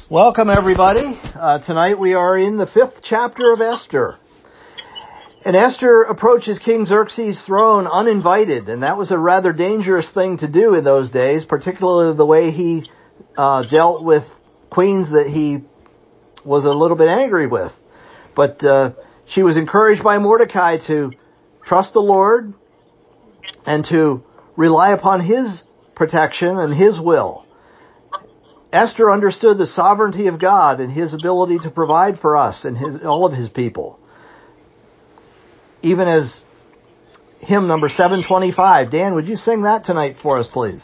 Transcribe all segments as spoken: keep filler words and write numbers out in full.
Welcome, everybody. Uh, tonight we are in the fifth chapter of Esther. And Esther approaches King Xerxes' throne uninvited, and that was a rather dangerous thing to do in those days, particularly the way he uh, dealt with queens that he was a little bit angry with. But uh, she was encouraged by Mordecai to trust the Lord and to rely upon his protection and his will. Esther understood the sovereignty of God and his ability to provide for us and his, all of his people. Even as hymn number seven twenty-five. Dan, would you sing that tonight for us, please?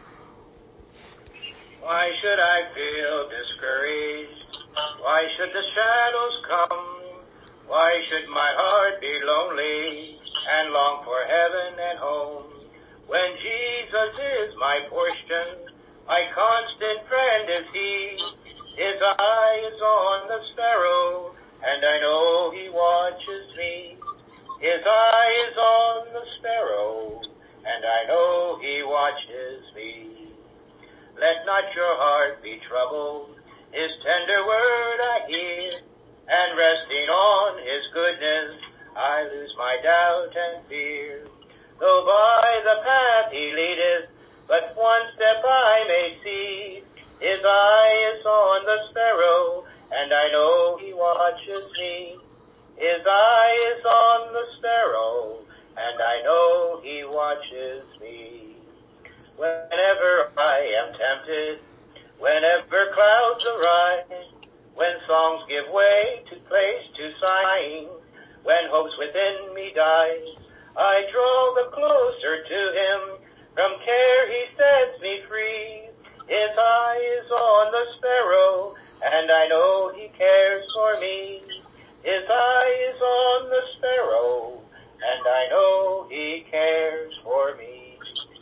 Why should I feel discouraged? Why should the shadows come? Why should my heart be lonely and long for heaven and home? When Jesus is my portion, my constant friend is he. His eye is on the sparrow, and I know he watches me. His eye is on the sparrow, and I know he watches me. Let not your heart be troubled. His tender word I hear, and resting on his goodness, I lose my doubt and fear. Though by the path he leadeth, but one step I may see. His eye is on the sparrow, and I know he watches me. His eye is on the sparrow, and I know he watches me. Whenever I am tempted, whenever clouds arise, when songs give way to place to sighing, when hopes within me dies, I draw the closer to him. From care he sets me free. His eye is on the sparrow, and I know he cares for me. His eye is on the sparrow, and I know he cares for me.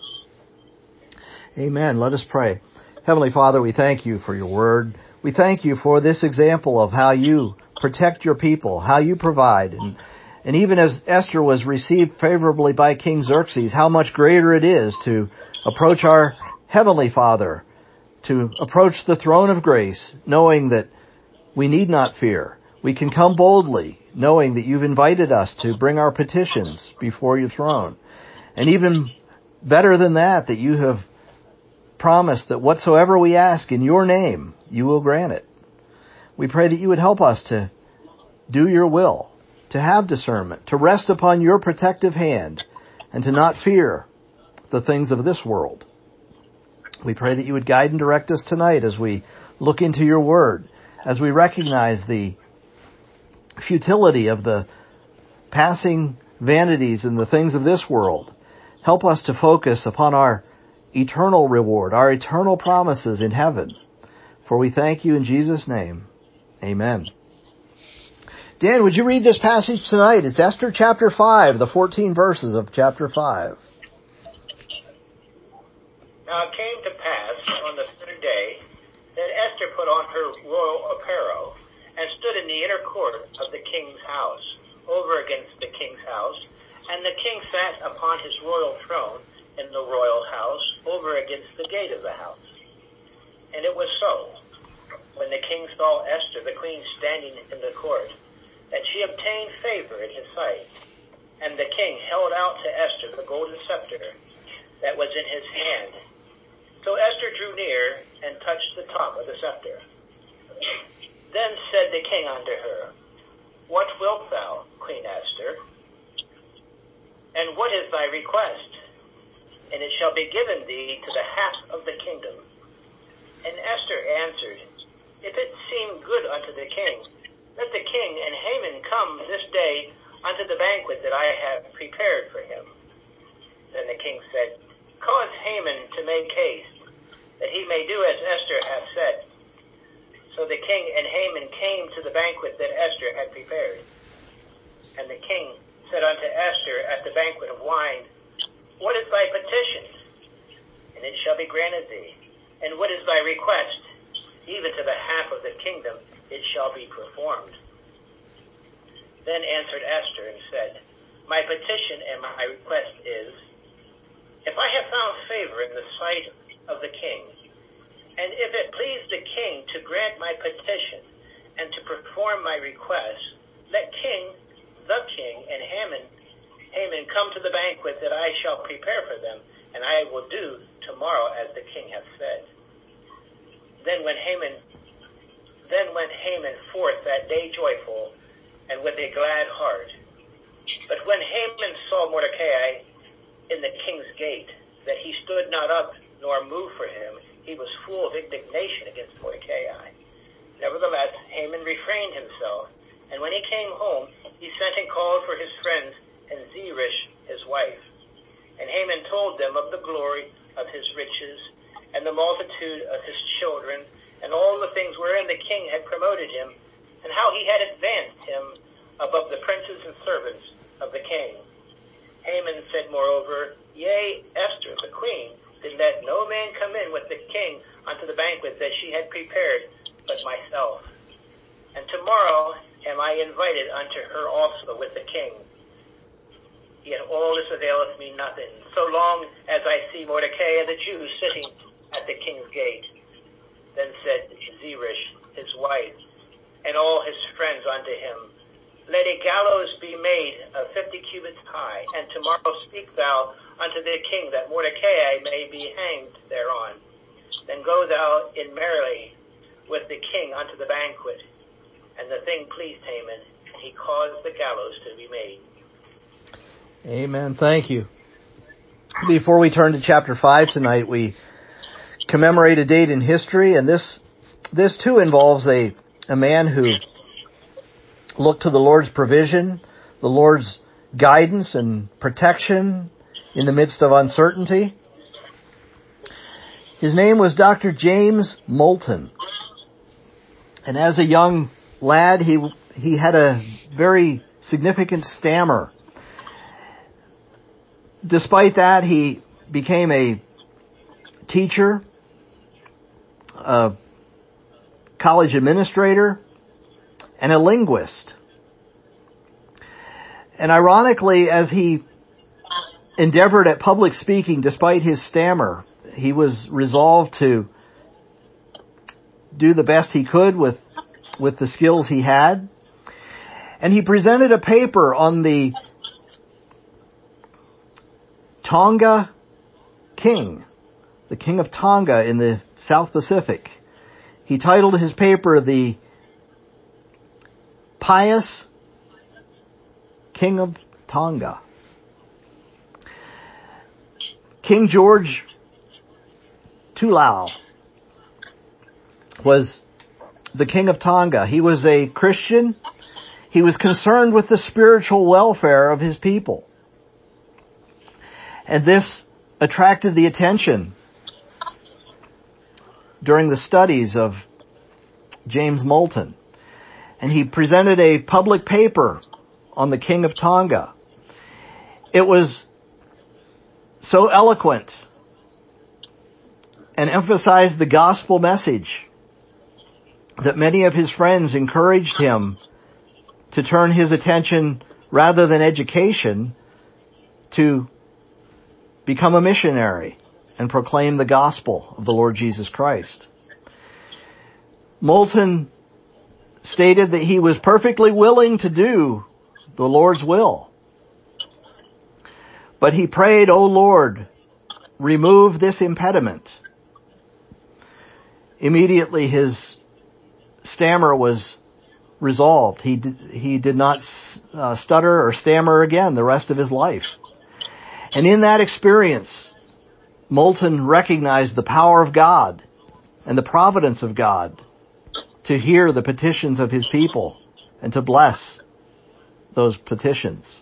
Amen. Let us pray. Heavenly Father, we thank you for your word. We thank you for this example of how you protect your people, how you provide. And, and even as Esther was received favorably by King Xerxes, how much greater it is to approach our Heavenly Father, to approach the throne of grace, knowing that we need not fear. We can come boldly, knowing that you've invited us to bring our petitions before your throne. And even better than that, that you have promised that whatsoever we ask in your name, you will grant it. We pray that you would help us to do your will, to have discernment, to rest upon your protective hand, and to not fear the things of this world. We pray that you would guide and direct us tonight as we look into your word, as we recognize the futility of the passing vanities and the things of this world. Help us to focus upon our eternal reward, our eternal promises in heaven. For we thank you in Jesus' name. Amen. Dan, would you read this passage tonight? It's Esther chapter five, the fourteen verses of chapter five. Now it came to pass on the third day that Esther put on her royal apparel and stood in the inner court of the king's house, over against the king's house, and the king sat upon his royal throne in the royal house, over against the gate of the house. And it was so, when the king saw Esther, the queen, standing in the court, that she obtained favor in his sight. And the king held out to Esther the golden scepter that was in his hand. So Esther drew near and touched the top of the scepter. Then said the king unto her, What wilt thou, Queen Esther? And what is thy request? And it shall be given thee to the half of the kingdom. And Esther answered, If it seem good unto the king, let the king and Haman come this day unto the banquet that I have prepared for him. Then the king said, Cause Haman to make haste, that he may do as Esther hath said. So the king and Haman came to the banquet that Esther had prepared. And the king said unto Esther at the banquet of wine, What is thy petition? And it shall be granted thee. And what is thy request? Even to the half of the kingdom it shall be performed. Then answered Esther and said, My petition and my request is, if I have found favor in the sight of the king, And if it please the king to grant my petition and to perform my request, let King, the king, and Haman, Haman come to the banquet that I shall prepare for them, and I will do tomorrow as the king hath said. Then when Haman, then went Haman forth that day joyful, and with a glad heart. But when Haman saw Mordecai in the king's gate, that he stood not up nor moved for him, he was full of indignation against Mordecai. Nevertheless, Haman refrained himself, and when he came home, he sent and called for his friends and Zeresh his wife. And Haman told them of the glory of his riches, and the multitude of his children, and all the things wherein the king had promoted him, and how he had advanced him above the princes and servants of the king. Haman said moreover, Yea, Esther, the queen, did let no man come in with the king unto the banquet that she had prepared, but myself. And tomorrow am I invited unto her also with the king. Yet all this availeth me nothing, so long as I see Mordecai and the Jews sitting at the king's gate. Then said Zeresh, his wife, and all his friends unto him, Let a gallows be made of fifty cubits high, and tomorrow speak thou unto the king that Mordecai may be hanged thereon. Then go thou in merrily with the king unto the banquet. And the thing pleased Haman, and he caused the gallows to be made. Amen. Thank you. Before we turn to chapter five tonight, we commemorate a date in history, and this this too involves a, a man who looked to the Lord's provision, the Lord's guidance and protection in the midst of uncertainty. His name was Doctor James Moulton. And as a young lad, he he had a very significant stammer. Despite that, he became a teacher, a college administrator, and a linguist. And ironically, as he endeavored at public speaking, despite his stammer, he was resolved to do the best he could with, with the skills he had. And he presented a paper on the Tonga king, the king of Tonga in the South Pacific. He titled his paper The Pious King of Tonga. King George Tulau was the king of Tonga. He was a Christian. He was concerned with the spiritual welfare of his people. And this attracted the attention during the studies of James Moulton. And he presented a public paper on the king of Tonga. It was so eloquent and emphasized the gospel message that many of his friends encouraged him to turn his attention, rather than education, to become a missionary and proclaim the gospel of the Lord Jesus Christ. Moulton stated that he was perfectly willing to do the Lord's will. But he prayed, O Lord, remove this impediment. Immediately his stammer was resolved. He did, he did not uh, stutter or stammer again the rest of his life. And in that experience, Moulton recognized the power of God and the providence of God to hear the petitions of his people and to bless those petitions.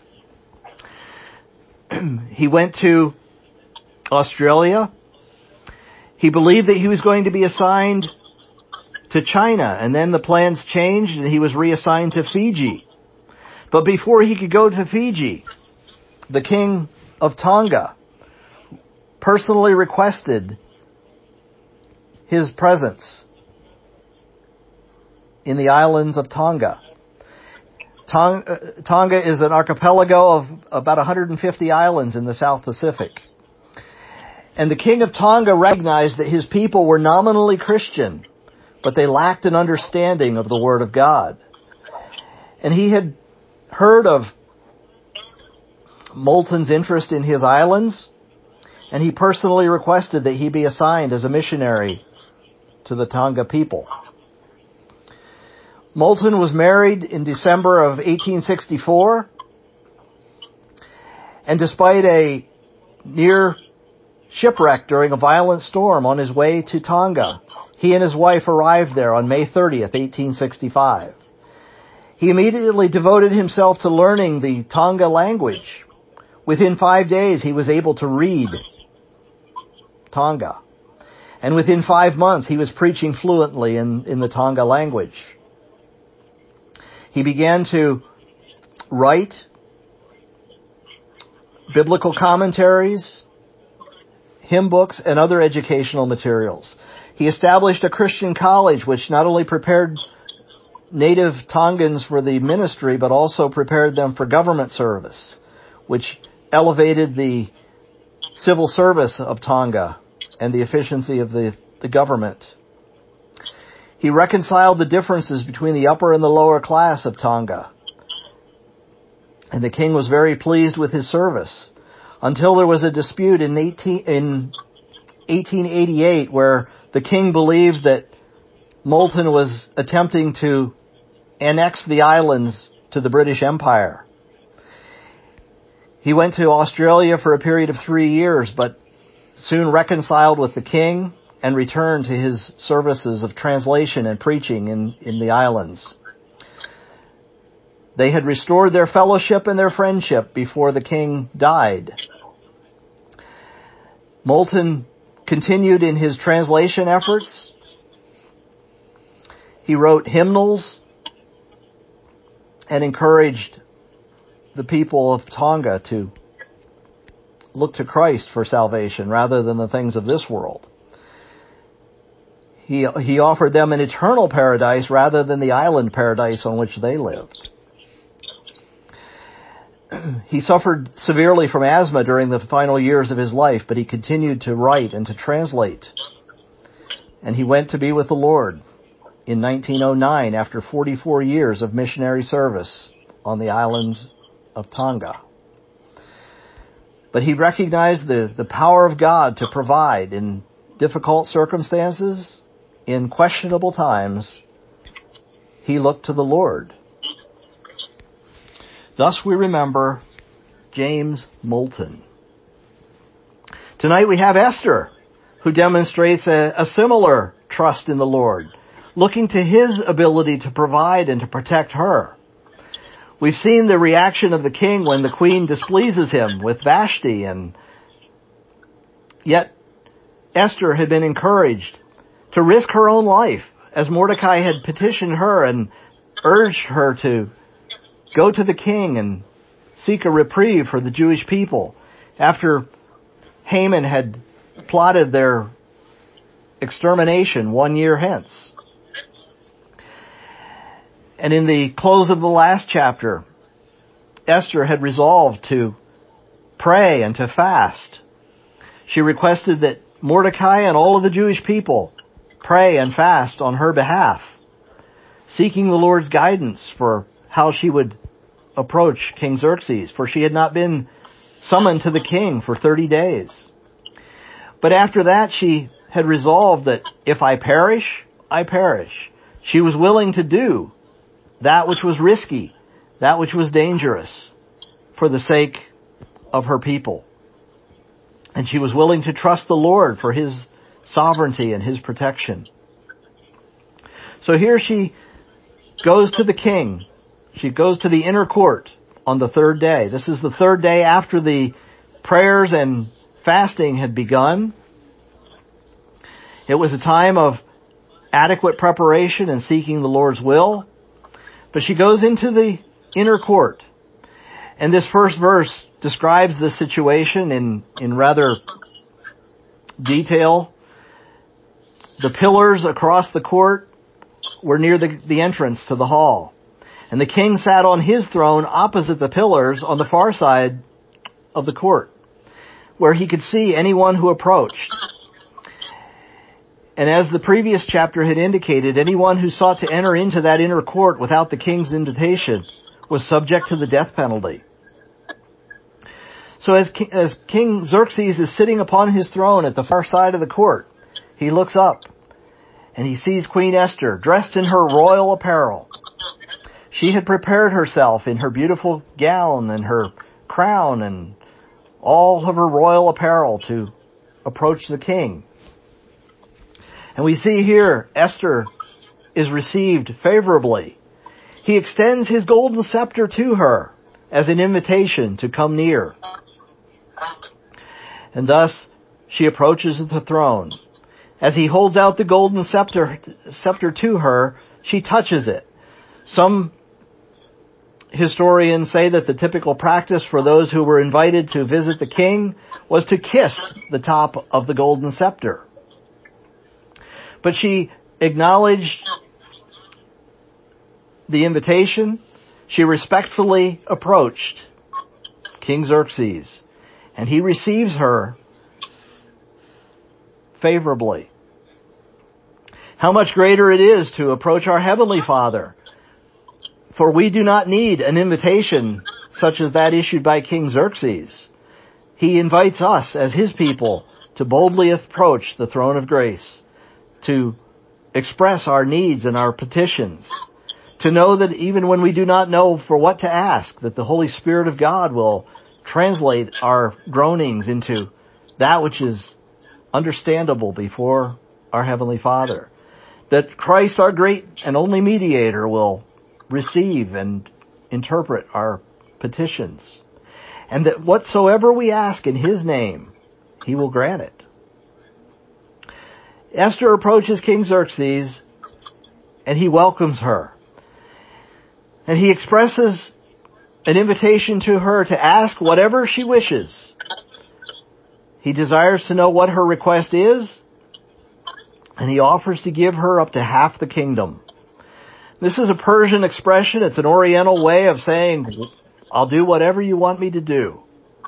He went to Australia. He believed that he was going to be assigned to China, and then the plans changed and he was reassigned to Fiji. But before he could go to Fiji, the king of Tonga personally requested his presence in the islands of Tonga. Tonga is an archipelago of about one hundred fifty islands in the South Pacific. And the king of Tonga recognized that his people were nominally Christian, but they lacked an understanding of the Word of God. And he had heard of Moulton's interest in his islands, and he personally requested that he be assigned as a missionary to the Tonga people. Moulton was married in December of eighteen sixty-four, and despite a near shipwreck during a violent storm on his way to Tonga, he and his wife arrived there on May thirtieth, eighteen sixty-five. He immediately devoted himself to learning the Tonga language. Within five days, he was able to read Tonga. And within five months, he was preaching fluently in, in the Tonga language. He began to write biblical commentaries, hymn books, and other educational materials. He established a Christian college which not only prepared native Tongans for the ministry, but also prepared them for government service, which elevated the civil service of Tonga and the efficiency of the, the government. He reconciled the differences between the upper and the lower class of Tonga. And the king was very pleased with his service, until there was a dispute in eighteen eighty-eight where the king believed that Moulton was attempting to annex the islands to the British Empire. He went to Australia for a period of three years, but soon reconciled with the king and returned to his services of translation and preaching in, in the islands. They had restored their fellowship and their friendship before the king died. Moulton continued in his translation efforts. He wrote hymnals and encouraged the people of Tonga to look to Christ for salvation rather than the things of this world. He, he offered them an eternal paradise rather than the island paradise on which they lived. He suffered severely from asthma during the final years of his life, but he continued to write and to translate. And he went to be with the Lord in nineteen oh nine after forty-four years of missionary service on the islands of Tonga. But he recognized the, the power of God to provide in difficult circumstances, in questionable times. He looked to the Lord. Thus we remember James Moulton. Tonight we have Esther, who demonstrates a, a similar trust in the Lord, looking to His ability to provide and to protect her. We've seen the reaction of the king when the queen displeases him with Vashti, and yet Esther had been encouraged to risk her own life as Mordecai had petitioned her and urged her to go to the king and seek a reprieve for the Jewish people after Haman had plotted their extermination one year hence. And in the close of the last chapter, Esther had resolved to pray and to fast. She requested that Mordecai and all of the Jewish people pray and fast on her behalf, seeking the Lord's guidance for how she would approach King Xerxes, for she had not been summoned to the king for thirty days. But after that, she had resolved that if I perish, I perish. She was willing to do that which was risky, that which was dangerous, for the sake of her people. And she was willing to trust the Lord for His sovereignty and His protection. So here she goes to the king. She goes to the inner court on the third day. This is the third day after the prayers and fasting had begun. It was a time of adequate preparation and seeking the Lord's will. But she goes into the inner court. And this first verse describes the situation in, in rather detail. The pillars across the court were near the, the entrance to the hall. And the king sat on his throne opposite the pillars on the far side of the court. where he could see anyone who approached. And as the previous chapter had indicated, anyone who sought to enter into that inner court without the king's invitation was subject to the death penalty. So as, as King Xerxes is sitting upon his throne at the far side of the court, he looks up and he sees Queen Esther dressed in her royal apparel. She had prepared herself in her beautiful gown and her crown and all of her royal apparel to approach the king. And we see here Esther is received favorably. He extends his golden scepter to her as an invitation to come near. And thus she approaches the throne. As he holds out the golden scepter, scepter to her, she touches it. Some historians say that the typical practice for those who were invited to visit the king was to kiss the top of the golden scepter. But she acknowledged the invitation. She respectfully approached King Xerxes, and he receives her favorably. How much greater it is to approach our Heavenly Father, for we do not need an invitation such as that issued by King Xerxes. He invites us as His people to boldly approach the throne of grace, to express our needs and our petitions, to know that even when we do not know for what to ask, that the Holy Spirit of God will translate our groanings into that which is understandable before our Heavenly Father. That Christ, our great and only mediator, will receive and interpret our petitions. And that whatsoever we ask in His name, He will grant it. Esther approaches King Xerxes, and he welcomes her. And he expresses an invitation to her to ask whatever she wishes. He desires to know what her request is, and he offers to give her up to half the kingdom. This is a Persian expression. It's an Oriental way of saying, I'll do whatever you want me to do.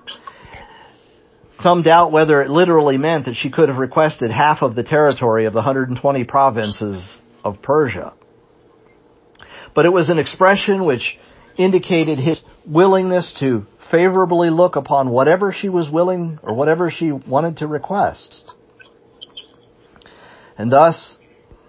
Some doubt whether it literally meant that she could have requested half of the territory of the one hundred twenty provinces of Persia. But it was an expression which indicated his willingness to favorably look upon whatever she was willing or whatever she wanted to request. And thus,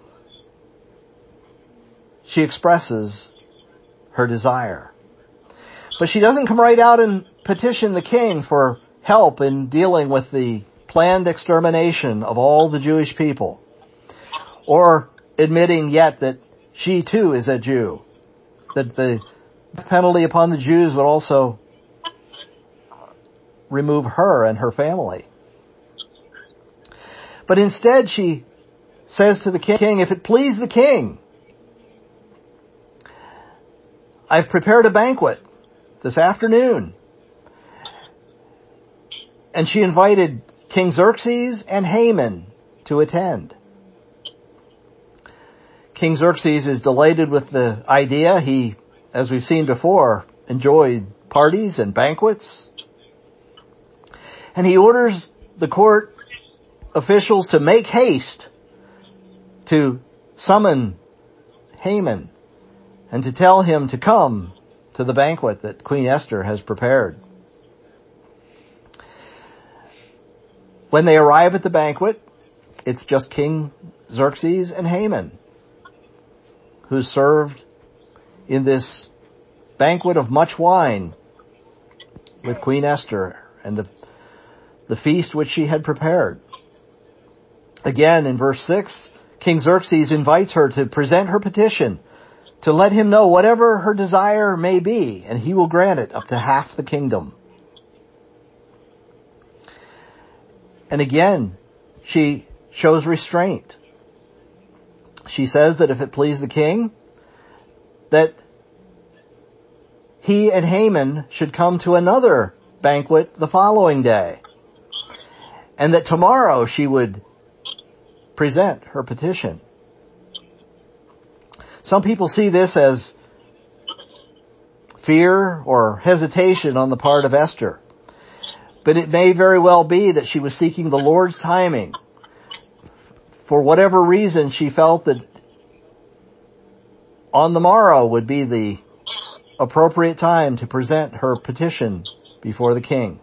she expresses her desire. But she doesn't come right out and petition the king for help in dealing with the planned extermination of all the Jewish people, or admitting yet that she too is a Jew, that the penalty upon the Jews would also remove her and her family. But instead she says to the king, if it please the king, I've prepared a banquet this afternoon. And she invited King Xerxes and Haman to attend. King Xerxes is delighted with the idea. He, as we've seen before, enjoyed parties and banquets. And he orders the court officials to make haste to summon Haman and to tell him to come to the banquet that Queen Esther has prepared. When they arrive at the banquet, it's just King Xerxes and Haman who served in this banquet of much wine with Queen Esther and the, the feast which she had prepared. Again, in verse six, King Xerxes invites her to present her petition, to let him know whatever her desire may be, and he will grant it up to half the kingdom. And again, she shows restraint. She says that if it please the king, that he and Haman should come to another banquet the following day, and that tomorrow she would present her petition. Some people see this as fear or hesitation on the part of Esther. But it may very well be that she was seeking the Lord's timing. For whatever reason, she felt that on the morrow would be the appropriate time to present her petition before the king.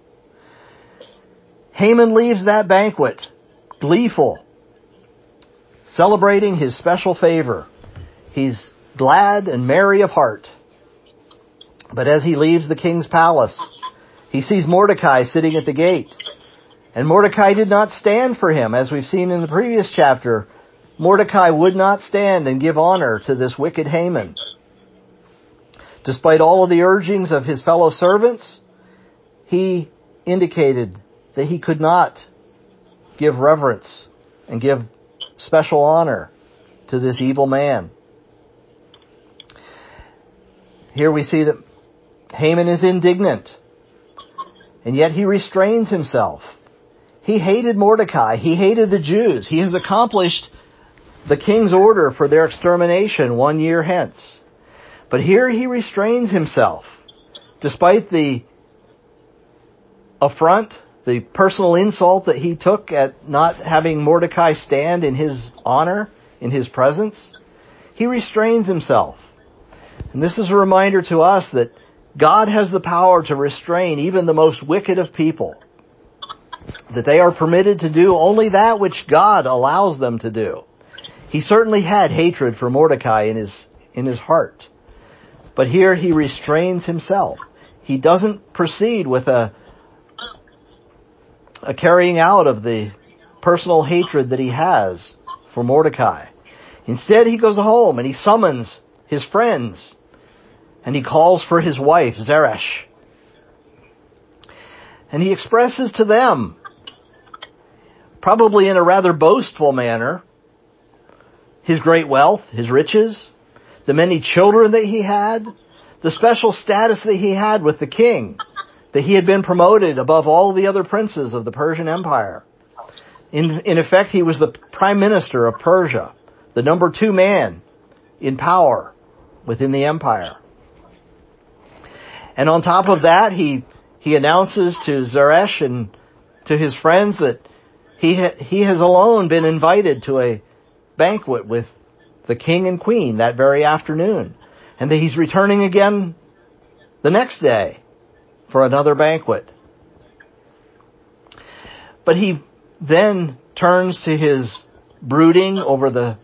Haman leaves that banquet gleeful, celebrating his special favor. He's glad and merry of heart. But as he leaves the king's palace, he sees Mordecai sitting at the gate. And Mordecai did not stand for him. As we've seen in the previous chapter, Mordecai would not stand and give honor to this wicked Haman. Despite all of the urgings of his fellow servants, he indicated that he could not give reverence and give special honor to this evil man. Here we see that Haman is indignant, and yet he restrains himself. He hated Mordecai. He hated the Jews. He has accomplished the king's order for their extermination one year hence. But here he restrains himself, despite the affront, the personal insult that he took at not having Mordecai stand in his honor, in his presence. He restrains himself. And this is a reminder to us that God has the power to restrain even the most wicked of people, that they are permitted to do only that which God allows them to do. He certainly had hatred for Mordecai in his in his heart. But here he restrains himself. He doesn't proceed with a, a carrying out of the personal hatred that he has for Mordecai. Instead, he goes home and he summons his friends and he calls for his wife, Zeresh. And he expresses to them, probably in a rather boastful manner, his great wealth, his riches, the many children that he had, the special status that he had with the king, that he had been promoted above all the other princes of the Persian Empire. In, in effect, he was the prime minister of Persia, the number two man in power within the empire. And on top of that, he he announces to Zeresh and to his friends that he ha- he has alone been invited to a banquet with the king and queen that very afternoon, and that he's returning again the next day for another banquet. But he then turns to his brooding over the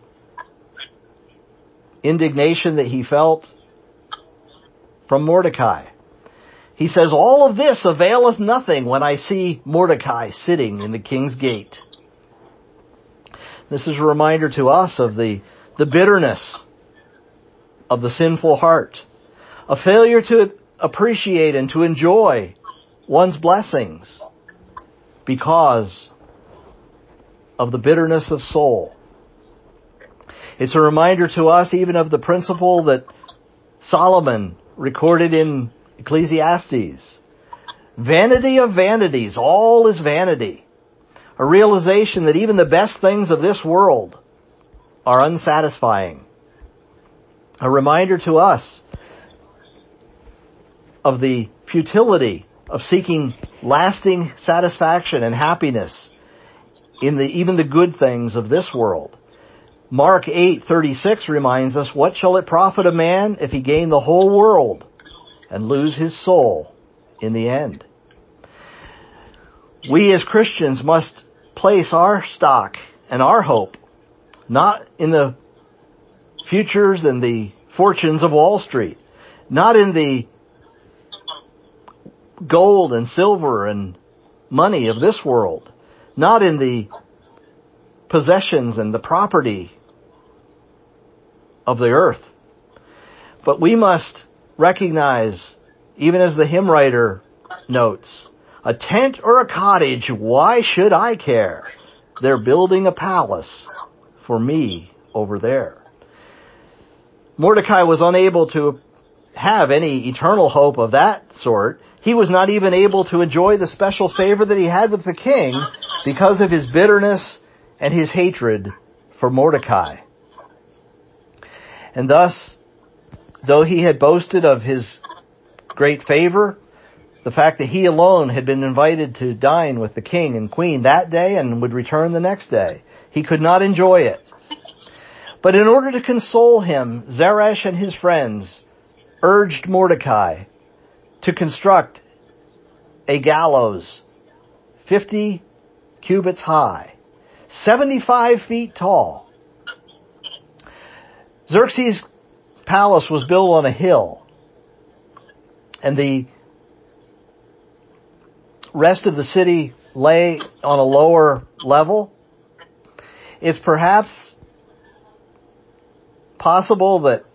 indignation that he felt from Mordecai. He says, "All of this availeth nothing when I see Mordecai sitting in the king's gate." This is a reminder to us of the, the bitterness of the sinful heart, a failure to appreciate and to enjoy one's blessings because of the bitterness of soul. It's a reminder to us even of the principle that Solomon recorded in Ecclesiastes. Vanity of vanities, all is vanity. A realization that even the best things of this world are unsatisfying. A reminder to us of the futility of seeking lasting satisfaction and happiness in the even the good things of this world. Mark eight thirty-six reminds us, "What shall it profit a man if he gain the whole world and lose his soul in the end?" We as Christians must place our stock and our hope not in the futures and the fortunes of Wall Street, not in the gold and silver and money of this world, not in the possessions and the property of the earth. But we must recognize, even as the hymn writer notes, "A tent or a cottage, why should I care? They're building a palace for me over there." Mordecai was unable to have any eternal hope of that sort. He was not even able to enjoy the special favor that he had with the king because of his bitterness and his hatred for Mordecai. And thus, though he had boasted of his great favor, the fact that he alone had been invited to dine with the king and queen that day and would return the next day. He could not enjoy it. But in order to console him, Zeresh and his friends urged Mordecai to construct a gallows fifty cubits high, seventy-five feet tall. Xerxes' palace was built on a hill, and the rest of the city lay on a lower level. It's perhaps possible that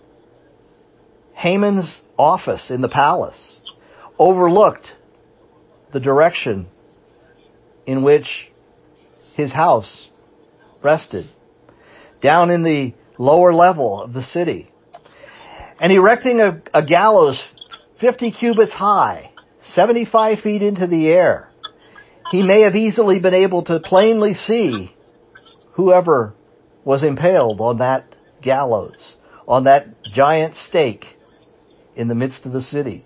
Haman's office in the palace overlooked the direction in which his house rested, down in the lower level of the city. And erecting a, a gallows fifty cubits high, seventy-five feet into the air, he may have easily been able to plainly see whoever was impaled on that gallows, on that giant stake in the midst of the city.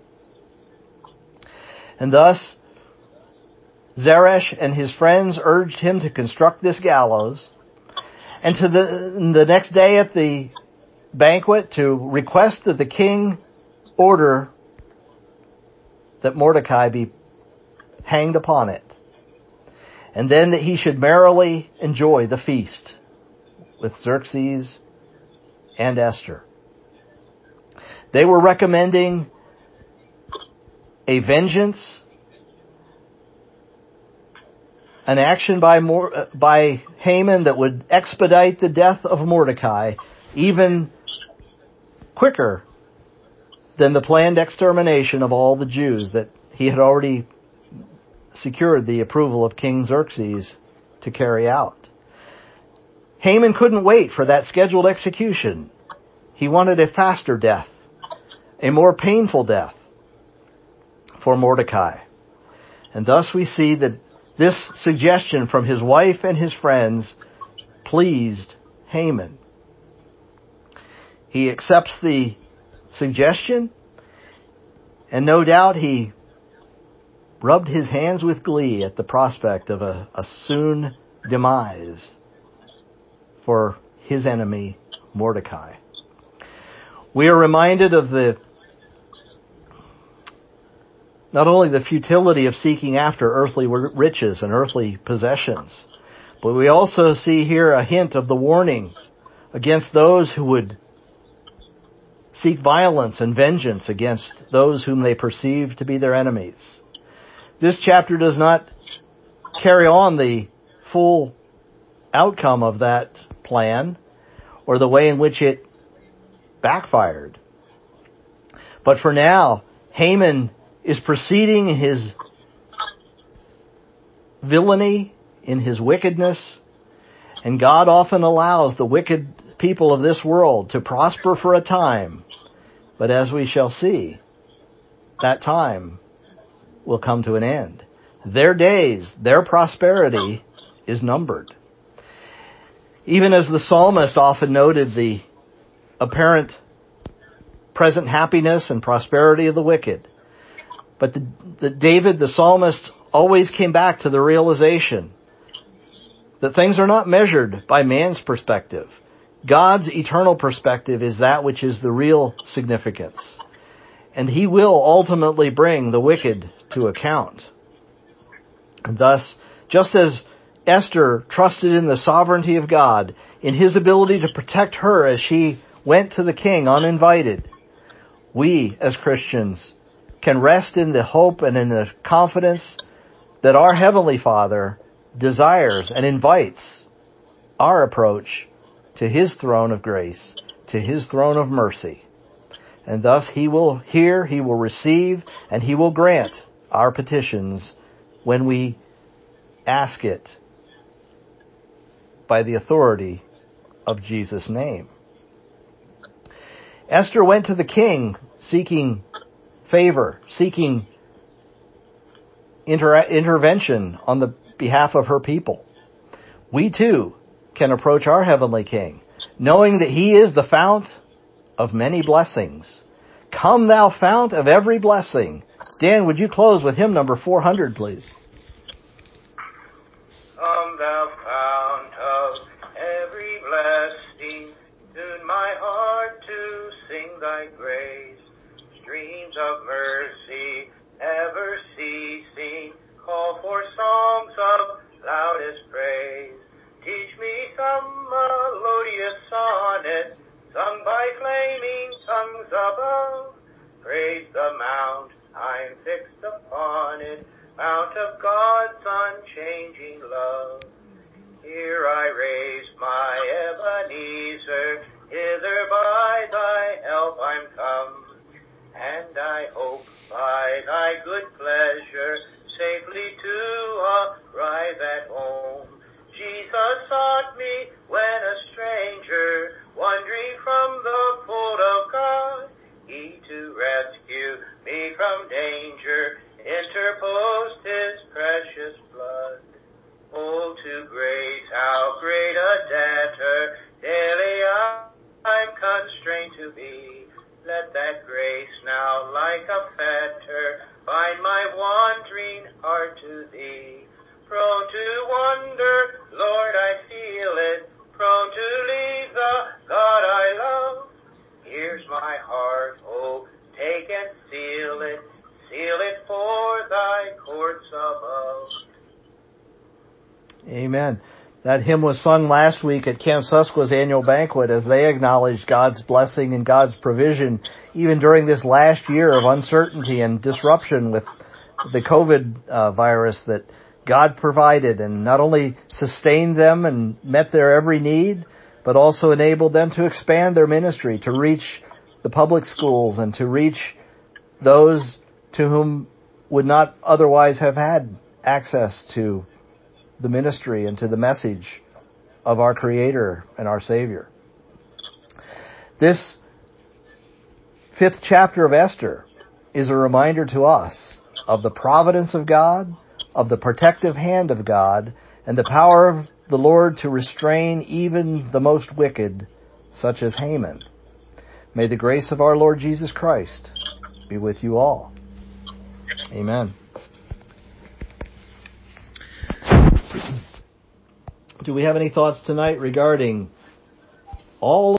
And thus, Zeresh and his friends urged him to construct this gallows, and to the, the next day at the banquet to request that the king order that Mordecai be hanged upon it, and then that he should merrily enjoy the feast with Xerxes and Esther. They were recommending a vengeance, an action by Mor- by Haman that would expedite the death of Mordecai even quicker than the planned extermination of all the Jews that he had already secured the approval of King Xerxes to carry out. Haman couldn't wait for that scheduled execution. He wanted a faster death, a more painful death for Mordecai. And thus we see that this suggestion from his wife and his friends pleased Haman. He accepts the suggestion, and no doubt he rubbed his hands with glee at the prospect of a, a soon demise for his enemy, Mordecai. We are reminded of the not only the futility of seeking after earthly riches and earthly possessions, but we also see here a hint of the warning against those who would seek violence and vengeance against those whom they perceive to be their enemies. This chapter does not carry on the full outcome of that plan or the way in which it backfired. But for now, Haman is proceeding in his villainy, in his wickedness, and God often allows the wicked people of this world to prosper for a time. But as we shall see, that time will come to an end. Their days, their prosperity is numbered. Even as the psalmist often noted the apparent present happiness and prosperity of the wicked, but the, the David, the psalmist, always came back to the realization that things are not measured by man's perspective. God's eternal perspective is that which is the real significance. And He will ultimately bring the wicked to account. And thus, just as Esther trusted in the sovereignty of God, in His ability to protect her as she went to the king uninvited, we as Christians can rest in the hope and in the confidence that our Heavenly Father desires and invites our approach to His throne of grace, to His throne of mercy. And thus He will hear, He will receive, and He will grant our petitions when we ask it by the authority of Jesus' name. Esther went to the king seeking favor, seeking inter- intervention on the behalf of her people. We too can approach our heavenly King, knowing that He is the fount of many blessings. Come thou fount of every blessing, Dan, would you close with hymn number four hundred, please? Come thou fount of every blessing, tune my heart to sing thy grace. Streams of mercy ever ceasing, call for songs of loudest praise. Teach me some melodious sonnet, sung by flaming tongues above. Praise the mount, I'm fixed upon it, mount of God's unchanging love. Here I raise my Ebenezer, hither by thy help I'm come, and I hope by thy good pleasure safely to arrive at home. Jesus sought me when a stranger, wandering from the fold of God. He to rescue me from danger interposed his precious blood. Oh, to grace, how great a debtor daily I'm constrained to be. Let that grace now like a fetter bind my wandering heart to thee. Prone to wander, Lord, I feel it, prone to leave the God I love. Here's my heart, oh, take and seal it, seal it for thy courts above. Amen. That hymn was sung last week at Camp Susqua's annual banquet as they acknowledged God's blessing and God's provision even during this last year of uncertainty and disruption with the COVID uh, virus, that God provided and not only sustained them and met their every need, but also enabled them to expand their ministry, to reach the public schools and to reach those to whom would not otherwise have had access to the ministry and to the message of our Creator and our Savior. This fifth chapter of Esther is a reminder to us of the providence of God, of the protective hand of God, and the power of the Lord to restrain even the most wicked, such as Haman. May the grace of our Lord Jesus Christ be with you all. Amen. Do we have any thoughts tonight regarding all